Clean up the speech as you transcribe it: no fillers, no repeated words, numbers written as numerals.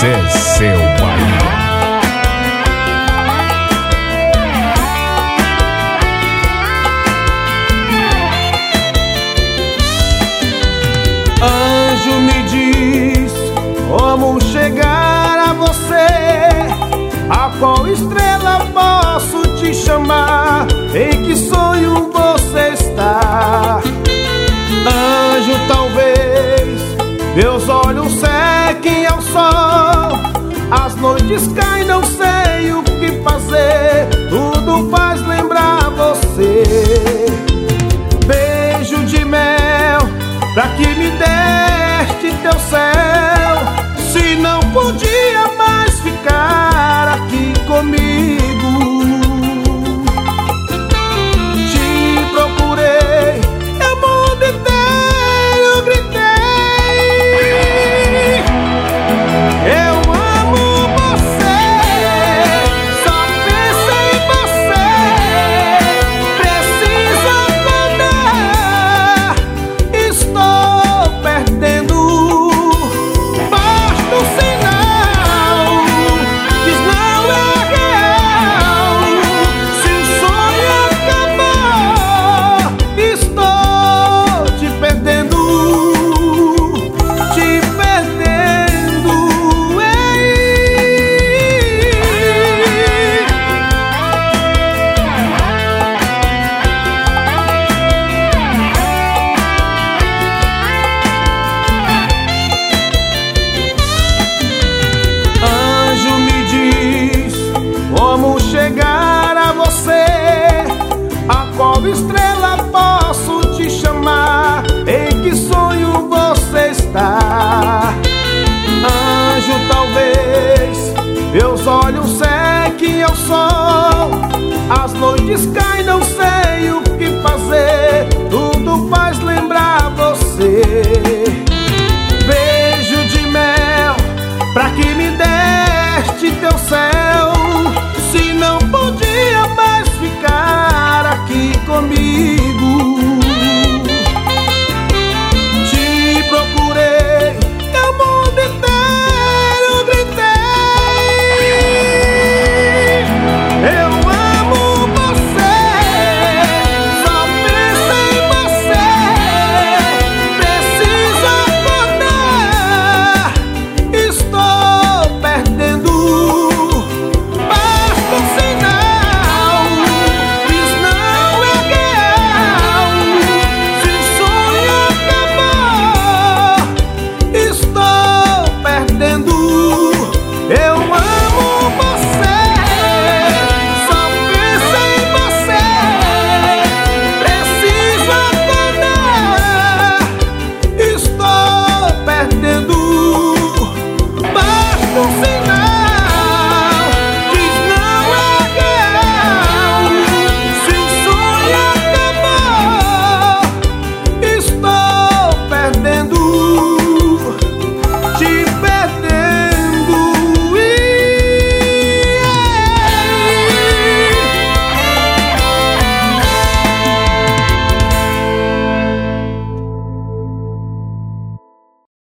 Zezé Bahia. Anjo, me diz como chegar a você. A qual estrela posso te chamar? Em que sonho você está? Anjo, talvez meus olhos sequem ao sol, as noites caem, não sei o que fazer, tudo faz lembrar você. Beijo de mel, pra que me deste teu céu, se não podia mais ficar aqui comigo. Te procurei, o mundo inteiro gritei. Eu amo você, só penso em você. Preciso acordar, estou perdendo. Basta um sinal, diz não é real. Se o sonho acabar, estou te perdendo. Te perdendo, Anjo, me diz como chegar a você. A qual estrela posso te chamar? Em que sonho você está? Anjo, talvez meus olhos sequem ao sol, as noites caem, não sei o que fazer, tudo faz lembrar você. Beijo de mel, pra que